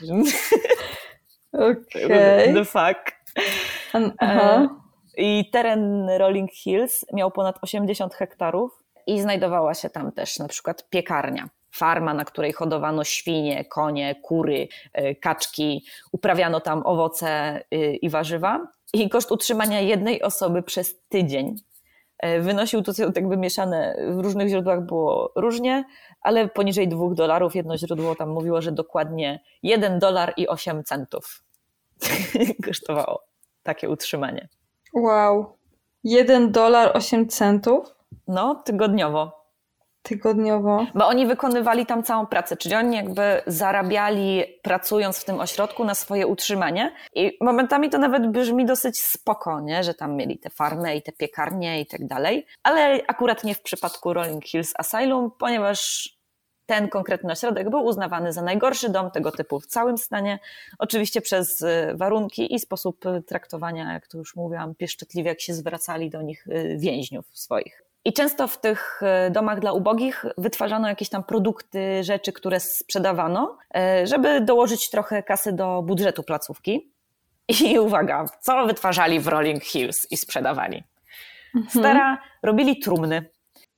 Okej. The fuck. Aha. I teren Rolling Hills miał ponad osiemdziesiąt hektarów i znajdowała się tam też na przykład piekarnia. Farma, na której hodowano świnie, konie, kury, kaczki, uprawiano tam owoce i warzywa. I koszt utrzymania jednej osoby przez tydzień wynosił, to jakby mieszane w różnych źródłach było różnie, ale poniżej dwóch dolarów. Jedno źródło tam mówiło, że dokładnie jeden dolar i osiem centów kosztowało takie utrzymanie. Wow. jeden dolar osiem centów? No, tygodniowo. Tygodniowo. Bo oni wykonywali tam całą pracę, czyli oni jakby zarabiali pracując w tym ośrodku na swoje utrzymanie i momentami to nawet brzmi dosyć spoko, nie? Że tam mieli te farmy i te piekarnie i tak dalej, ale akurat nie w przypadku Rolling Hills Asylum, ponieważ ten konkretny ośrodek był uznawany za najgorszy dom tego typu w całym stanie, oczywiście przez warunki i sposób traktowania, jak to już mówiłam, pieszczotliwie, jak się zwracali do nich więźniów swoich. I często w tych domach dla ubogich wytwarzano jakieś tam produkty, rzeczy, które sprzedawano, żeby dołożyć trochę kasy do budżetu placówki. I uwaga, co wytwarzali w Rolling Hills i sprzedawali? Mhm. Stara, robili trumny.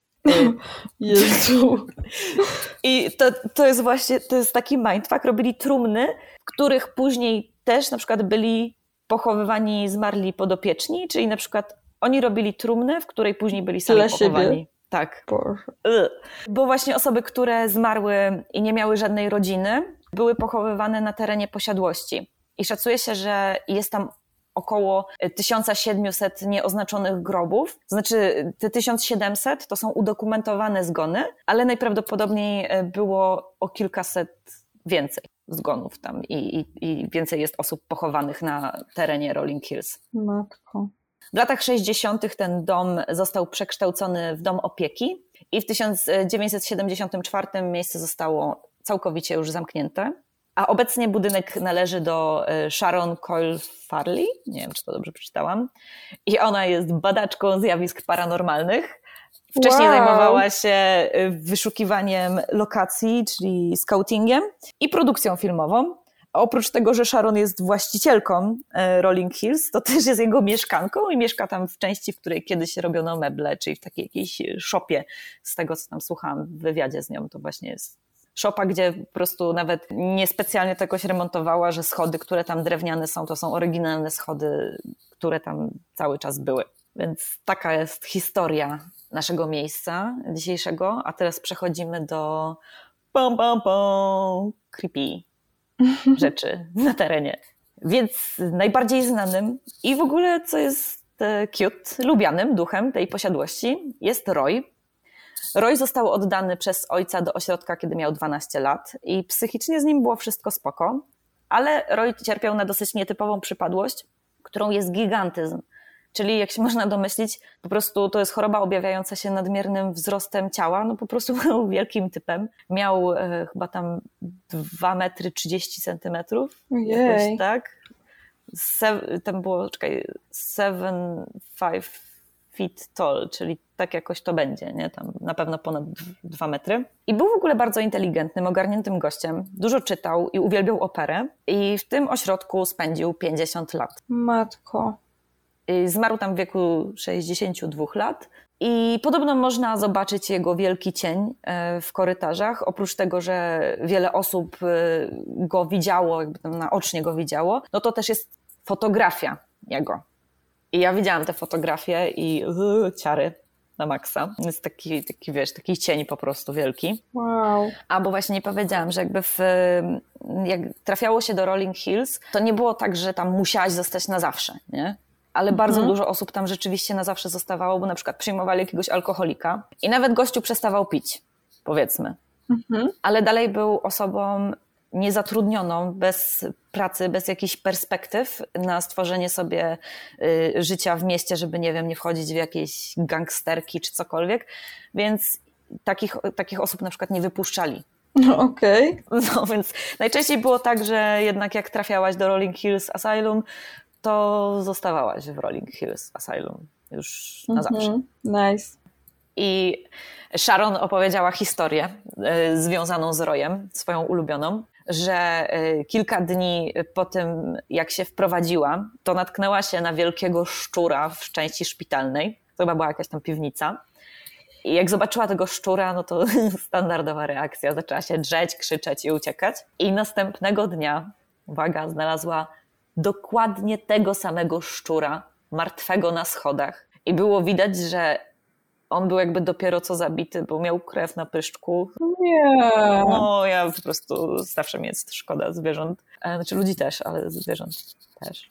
Jezu. I to, to jest właśnie, to jest taki mindfuck, robili trumny, w których później też na przykład byli pochowywani zmarli podopieczni, czyli na przykład oni robili trumnę, w której później byli sami Dla pochowani. Siebie. Tak. Boże. Bo właśnie osoby, które zmarły i nie miały żadnej rodziny, były pochowywane na terenie posiadłości. I szacuje się, że jest tam około tysiąc siedemset nieoznaczonych grobów. Znaczy te tysiąc siedemset to są udokumentowane zgony, ale najprawdopodobniej było o kilkaset więcej zgonów tam i, i, i więcej jest osób pochowanych na terenie Rolling Hills. Matko. W latach sześćdziesiątych ten dom został przekształcony w dom opieki i w tysiąc dziewięćset siedemdziesiątym czwartym miejsce zostało całkowicie już zamknięte. A obecnie budynek należy do Sharon Coyle Farley, nie wiem, czy to dobrze przeczytałam, i ona jest badaczką zjawisk paranormalnych. Wcześniej wow. zajmowała się wyszukiwaniem lokacji, czyli scoutingiem i produkcją filmową. A oprócz tego, że Sharon jest właścicielką Rolling Hills, to też jest jego mieszkanką i mieszka tam w części, w której kiedyś robiono meble, czyli w takiej jakiejś szopie. Z tego, co tam słuchałam w wywiadzie z nią, to właśnie jest szopa, gdzie po prostu nawet niespecjalnie to jakoś remontowała, że schody, które tam drewniane są, to są oryginalne schody, które tam cały czas były. Więc taka jest historia naszego miejsca dzisiejszego, a teraz przechodzimy do pom, pom, pom, creepy rzeczy na terenie. Więc najbardziej znanym i w ogóle, co jest cute, lubianym duchem tej posiadłości jest Roy. Roy został oddany przez ojca do ośrodka, kiedy miał dwanaście lat i psychicznie z nim było wszystko spoko, ale Roy cierpiał na dosyć nietypową przypadłość, którą jest gigantyzm. Czyli jak się można domyślić, po prostu to jest choroba objawiająca się nadmiernym wzrostem ciała, no po prostu był wielkim typem. Miał e, chyba tam dwa metry trzydzieści centymetrów. Ojej. Tak? Se, tam było, czekaj, seven five feet tall, czyli tak jakoś to będzie, nie? Tam na pewno ponad dwa metry. I był w ogóle bardzo inteligentnym, ogarniętym gościem. Dużo czytał i uwielbiał operę. I w tym ośrodku spędził pięćdziesiąt lat. Matko. Zmarł tam w wieku sześćdziesięciu dwóch lat i podobno można zobaczyć jego wielki cień w korytarzach. Oprócz tego, że wiele osób go widziało, jakby tam naocznie go widziało, no to też jest fotografia jego. I ja widziałam tę fotografię i yy, ciary na maksa. Jest taki, taki, wiesz, taki cień po prostu wielki. Wow. A bo właśnie nie powiedziałam, że jakby w, jak trafiało się do Rolling Hills, to nie było tak, że tam musiałaś zostać na zawsze, nie? Ale bardzo mhm. dużo osób tam rzeczywiście na zawsze zostawało, bo na przykład przyjmowali jakiegoś alkoholika i nawet gościu przestawał pić, powiedzmy. Mhm. Ale dalej był osobą niezatrudnioną, bez pracy, bez jakichś perspektyw na stworzenie sobie y, życia w mieście, żeby, nie wiem, nie wchodzić w jakieś gangsterki czy cokolwiek. Więc takich, takich osób na przykład nie wypuszczali. No okej. Okay. No więc najczęściej było tak, że jednak jak trafiałaś do Rolling Hills Asylum, to zostawałaś w Rolling Hills Asylum już na mm-hmm. zawsze. Nice. I Sharon opowiedziała historię y, związaną z Royem, swoją ulubioną, że y, kilka dni po tym, jak się wprowadziła, to natknęła się na wielkiego szczura w części szpitalnej. To chyba była jakaś tam piwnica. I jak zobaczyła tego szczura, no to standardowa reakcja. Zaczęła się drzeć, krzyczeć i uciekać. I następnego dnia, uwaga, znalazła dokładnie tego samego szczura, martwego na schodach. I było widać, że on był jakby dopiero co zabity, bo miał krew na pyszczku. Nie. No ja po prostu zawsze mi jest szkoda zwierząt. Znaczy ludzi też, ale zwierząt też.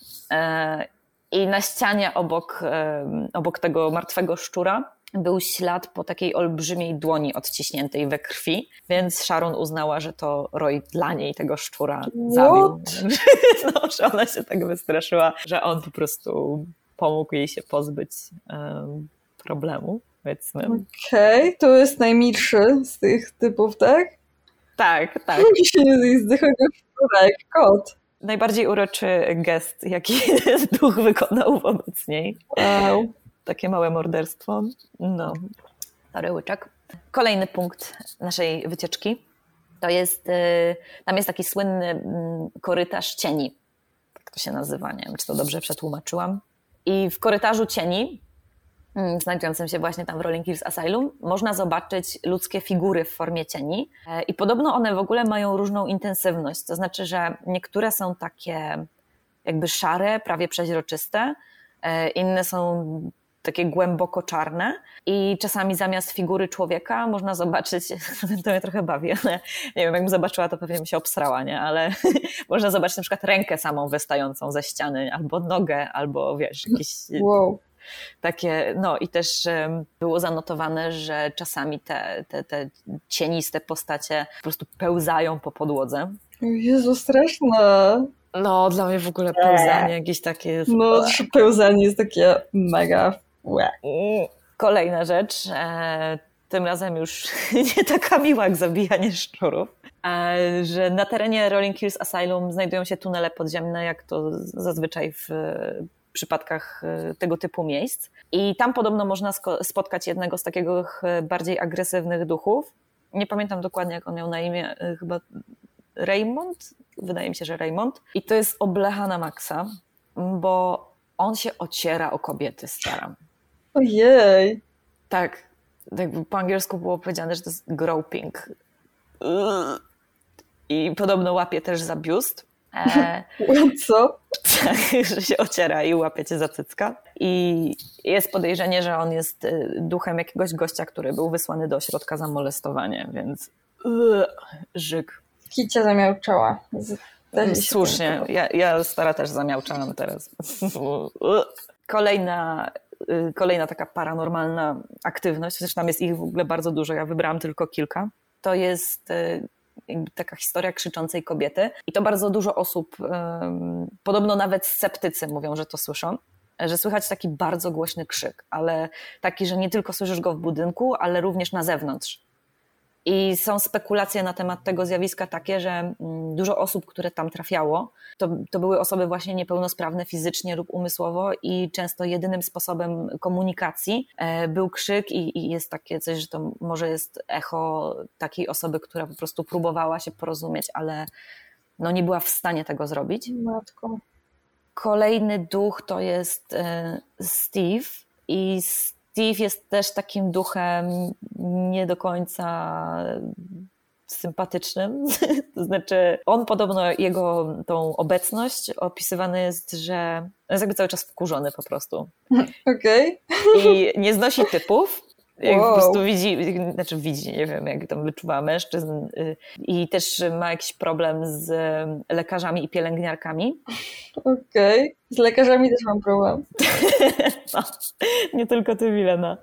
I na ścianie obok, obok tego martwego szczura był ślad po takiej olbrzymiej dłoni odciśniętej we krwi, więc Sharon uznała, że to Roy dla niej tego szczura zabił. No, że ona się tak wystraszyła, że on po prostu pomógł jej się pozbyć um, problemu, powiedzmy. Okej, okay, to jest najmilszy z tych typów, tak? Tak, tak. Z tych szczura jak kot. Najbardziej uroczy gest, jaki duch wykonał wobec niej. Wow. Takie małe morderstwo. No, stary łyczek. Kolejny punkt naszej wycieczki to jest, tam jest taki słynny korytarz cieni. Tak to się nazywa, nie wiem, czy to dobrze przetłumaczyłam. I w korytarzu cieni, znajdującym się właśnie tam w Rolling Hills Asylum, można zobaczyć ludzkie figury w formie cieni. I podobno one w ogóle mają różną intensywność. To znaczy, że niektóre są takie jakby szare, prawie przeźroczyste, inne są takie głęboko czarne i czasami zamiast figury człowieka można zobaczyć, to mnie trochę bawi, ale nie wiem, jakbym zobaczyła, to pewnie bym się obsrała, nie? Ale można zobaczyć na przykład rękę samą wystającą ze ściany, albo nogę, albo wiesz, jakieś wow. takie, no i też było zanotowane, że czasami te, te, te cieniste postacie po prostu pełzają po podłodze. Jezu, straszne. No, dla mnie w ogóle pełzanie jakieś takie... No, pełzanie jest takie mega... Kolejna rzecz, e, tym razem już nie taka miła jak zabijanie szczurów. że na terenie Rolling Hills Asylum znajdują się tunele podziemne, jak to zazwyczaj w przypadkach tego typu miejsc. I tam podobno można spotkać jednego z takiego bardziej agresywnych duchów. Nie pamiętam dokładnie, jak on miał na imię, chyba Raymond? Wydaje mi się, że Raymond. I to jest oblecha na maksa, bo on się ociera o kobiety, staram. Ojej. Tak, jakby po angielsku było powiedziane, że to jest groping. I podobno łapie też za biust. E, Co? Tak, że się ociera i łapie cię za cycka. I jest podejrzenie, że on jest duchem jakiegoś gościa, który był wysłany do ośrodka za molestowanie, więc żyk. Kicia zamiałczała. Słusznie, ja, ja stara też zamiałczałam teraz. Kolejna, kolejna taka paranormalna aktywność, chociaż tam jest ich w ogóle bardzo dużo, ja wybrałam tylko kilka, to jest jakby taka historia krzyczącej kobiety i to bardzo dużo osób, um, podobno nawet sceptycy mówią, że to słyszą, że słychać taki bardzo głośny krzyk, ale taki, że nie tylko słyszysz go w budynku, ale również na zewnątrz. I są spekulacje na temat tego zjawiska takie, że dużo osób, które tam trafiało, to, to były osoby właśnie niepełnosprawne fizycznie lub umysłowo i często jedynym sposobem komunikacji był krzyk i, i jest takie coś, że to może jest echo takiej osoby, która po prostu próbowała się porozumieć, ale no nie była w stanie tego zrobić. Matko. Kolejny duch to jest Steve i Steve jest też takim duchem nie do końca sympatycznym. To znaczy, on podobno, jego tą obecność opisywany jest, że jest jakby cały czas wkurzony po prostu. Okej. Okay. I nie znosi typów. Jak wow. po prostu widzi, znaczy widzi, nie wiem, jak tam wyczuwa mężczyzn i też ma jakiś problem z lekarzami i pielęgniarkami. Okej, okay. Z lekarzami też mam problem. No, nie tylko ty, Milena.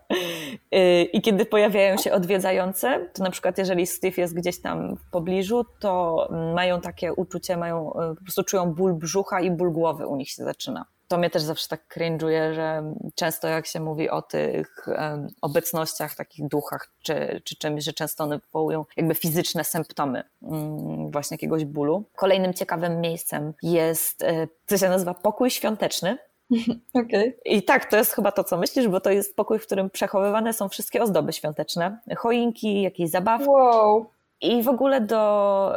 I kiedy pojawiają się odwiedzające, to na przykład jeżeli Steve jest gdzieś tam w pobliżu, to mają takie uczucie, mają, po prostu czują ból brzucha i ból głowy u nich się zaczyna. To mnie też zawsze tak cringe'uje, że często jak się mówi o tych um, obecnościach, takich duchach czy, czy czymś, że często one wywołują jakby fizyczne symptomy um, właśnie jakiegoś bólu. Kolejnym ciekawym miejscem jest, co się nazywa pokój świąteczny. Okay. I tak, to jest chyba to, co myślisz, bo to jest pokój, w którym przechowywane są wszystkie ozdoby świąteczne. Choinki, jakieś zabawki. Wow. I w ogóle do,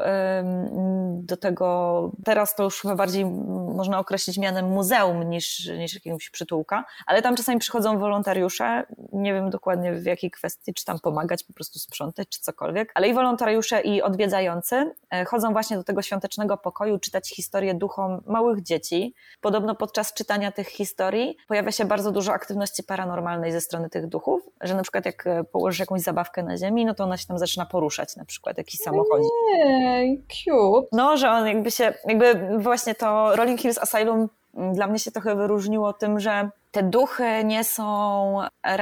do tego, teraz to już chyba bardziej można określić mianem muzeum niż, niż jakiegoś przytułka, ale tam czasami przychodzą wolontariusze, nie wiem dokładnie w jakiej kwestii, czy tam pomagać, po prostu sprzątać, czy cokolwiek, ale i wolontariusze i odwiedzający chodzą właśnie do tego świątecznego pokoju czytać historię duchom małych dzieci. Podobno podczas czytania tych historii pojawia się bardzo dużo aktywności paranormalnej ze strony tych duchów, że na przykład jak położysz jakąś zabawkę na ziemi, no to ona się tam zaczyna poruszać na przykład. Jakiś samochodzik. Ej, cute. No, że on jakby się, jakby właśnie to Rolling Hills Asylum dla mnie się trochę wyróżniło tym, że te duchy nie są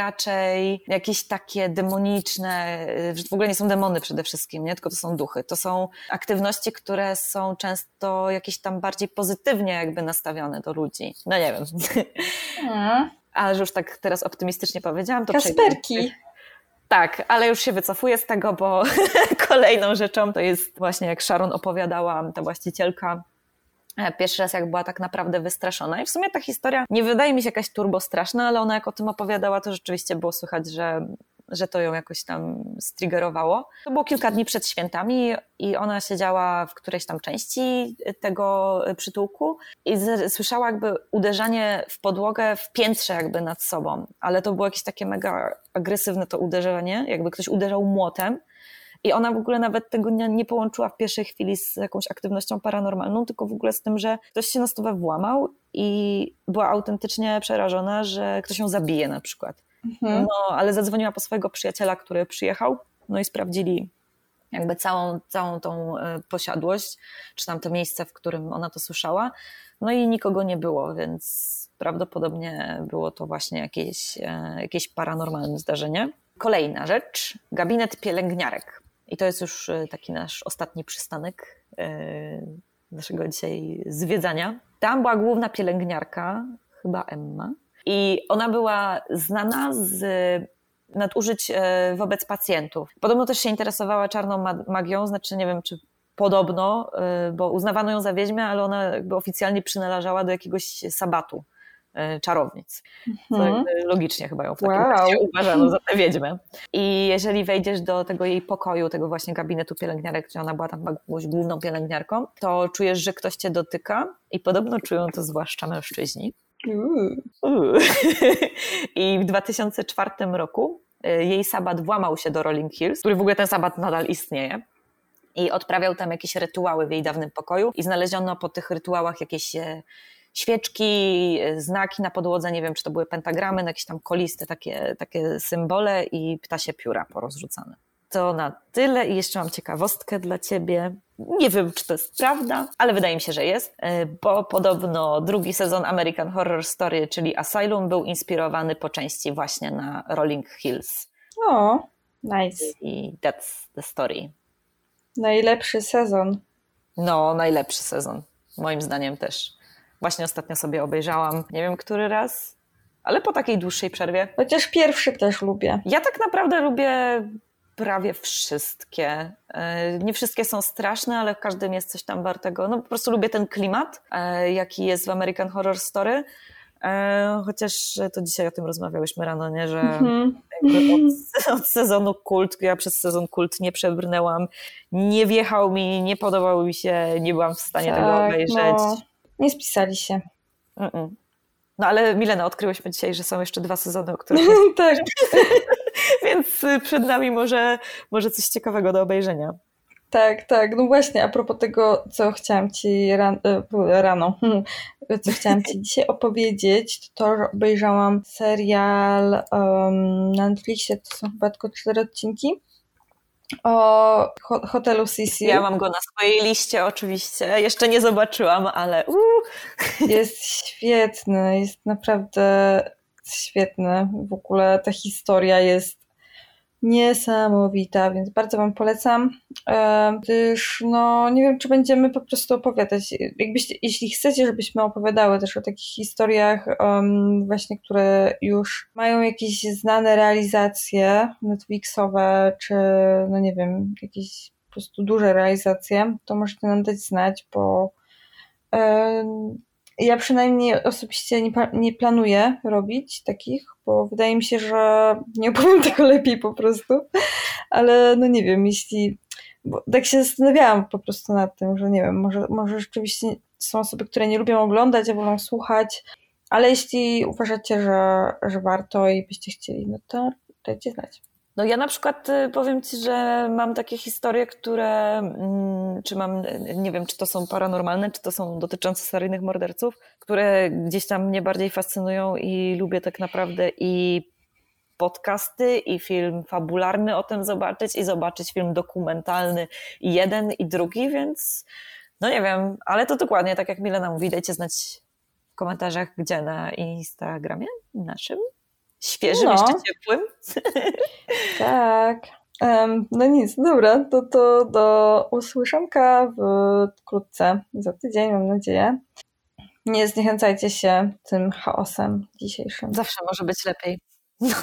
raczej jakieś takie demoniczne, że w ogóle nie są demony przede wszystkim, nie? Tylko to są duchy. To są aktywności, które są często jakieś tam bardziej pozytywnie jakby nastawione do ludzi. No nie wiem. Hmm. Ale że już tak teraz optymistycznie powiedziałam, to Kasperki. Tak, ale już się wycofuję z tego, bo kolejną rzeczą to jest właśnie jak Sharon opowiadała, ta właścicielka, pierwszy raz jak była tak naprawdę wystraszona. I w sumie ta historia nie wydaje mi się jakaś turbo straszna, ale ona jak o tym opowiadała, to rzeczywiście było słychać, że, że to ją jakoś tam striggerowało. To było kilka dni przed świętami i ona siedziała w którejś tam części tego przytułku i z, słyszała jakby uderzanie w podłogę w piętrze jakby nad sobą, ale to było jakieś takie mega agresywne to uderzenie, jakby ktoś uderzał młotem. I ona w ogóle nawet tego nie, nie połączyła w pierwszej chwili z jakąś aktywnością paranormalną, tylko w ogóle z tym, że ktoś się na stówę włamał i była autentycznie przerażona, że ktoś ją zabije na przykład. Mhm. No, ale zadzwoniła po swojego przyjaciela, który przyjechał, no i sprawdzili jakby całą, całą tą posiadłość, czy tam to miejsce, w którym ona to słyszała. No i nikogo nie było, więc prawdopodobnie było to właśnie jakieś, jakieś paranormalne zdarzenie. Kolejna rzecz, gabinet pielęgniarek. I to jest już taki nasz ostatni przystanek naszego dzisiaj zwiedzania. Tam była główna pielęgniarka, chyba Emma. I ona była znana z nadużyć wobec pacjentów. Podobno też się interesowała czarną magią, znaczy nie wiem, czy podobno, bo uznawano ją za wiedźmę, ale ona jakby oficjalnie przynależała do jakiegoś sabatu czarownic. Co Mhm. logicznie chyba ją w takim Wow. razie uważano za tę wiedźmę. I jeżeli wejdziesz do tego jej pokoju, tego właśnie gabinetu pielęgniarek, gdzie ona była tam jakąś główną pielęgniarką, to czujesz, że ktoś cię dotyka i podobno czują to zwłaszcza mężczyźni. Uuu. Uuu. I w dwa tysiące czwartym roku jej sabat włamał się do Rolling Hills, który w ogóle ten sabat nadal istnieje. I odprawiał tam jakieś rytuały w jej dawnym pokoju i znaleziono po tych rytuałach jakieś świeczki, znaki na podłodze, nie wiem, czy to były pentagramy, jakieś tam koliste takie, takie symbole i ptasie pióra porozrzucane. To na tyle i jeszcze mam ciekawostkę dla ciebie. Nie wiem, czy to jest prawda, ale wydaje mi się, że jest, bo podobno drugi sezon American Horror Story, czyli Asylum, był inspirowany po części właśnie na Rolling Hills. O, nice. I that's the story. Najlepszy sezon. No, najlepszy sezon. Moim zdaniem też. Właśnie ostatnio sobie obejrzałam, nie wiem który raz, ale po takiej dłuższej przerwie. Chociaż pierwszy też lubię. Ja tak naprawdę lubię prawie wszystkie. Nie wszystkie są straszne, ale w każdym jest coś tam wartego. No po prostu lubię ten klimat, jaki jest w American Horror Story. Chociaż to dzisiaj o tym rozmawiałyśmy rano, nie? Że mm-hmm. od, od sezonu Kult, ja przez sezon Kult nie przebrnęłam, nie wjechał mi, nie podobał mi się, nie byłam w stanie tak, tego obejrzeć. No, nie spisali się. Mm-mm. No ale Milena, odkryłyśmy dzisiaj, że są jeszcze dwa sezony, o których tak. Więc przed nami może, może coś ciekawego do obejrzenia. Tak, tak. No właśnie, a propos tego, co chciałam ci ran- rano, co chciałam ci dzisiaj opowiedzieć, to to, że obejrzałam serial um, na Netflixie, to są chyba tylko cztery odcinki, o ho- hotelu Cecil. Ja mam go na swojej liście oczywiście, jeszcze nie zobaczyłam, ale uh. Jest świetny, jest naprawdę świetny. W ogóle ta historia jest niesamowita, więc bardzo wam polecam, gdyż no nie wiem, czy będziemy po prostu opowiadać. Jakbyście, jeśli chcecie, żebyśmy opowiadały też o takich historiach um, właśnie, które już mają jakieś znane realizacje Netflixowe, czy no nie wiem, jakieś po prostu duże realizacje, to możecie nam dać znać, bo um, ja przynajmniej osobiście nie, nie planuję robić takich, bo wydaje mi się, że nie opowiem tego lepiej po prostu, ale no nie wiem, jeśli, bo tak się zastanawiałam po prostu nad tym, że nie wiem, może, może rzeczywiście są osoby, które nie lubią oglądać, a wolą słuchać, ale jeśli uważacie, że, że warto i byście chcieli, no to dajcie znać. No ja na przykład powiem ci, że mam takie historie, które, czy mam, nie wiem, czy to są paranormalne, czy to są dotyczące seryjnych morderców, które gdzieś tam mnie bardziej fascynują i lubię tak naprawdę i podcasty, i film fabularny o tym zobaczyć, i zobaczyć film dokumentalny, i jeden, i drugi, więc no nie wiem, ale to dokładnie tak jak Milena mówi, dajcie znać w komentarzach, gdzie na Instagramie naszym. Świeżym, no. jeszcze ciepłym. Tak. Um, no nic, dobra, to, to do usłyszonka wkrótce, za tydzień mam nadzieję. Nie zniechęcajcie się tym chaosem dzisiejszym. Zawsze może być lepiej. No.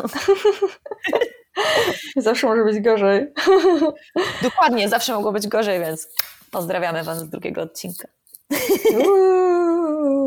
Zawsze może być gorzej. Dokładnie, zawsze mogło być gorzej, więc pozdrawiamy was z drugiego odcinka. Uuu.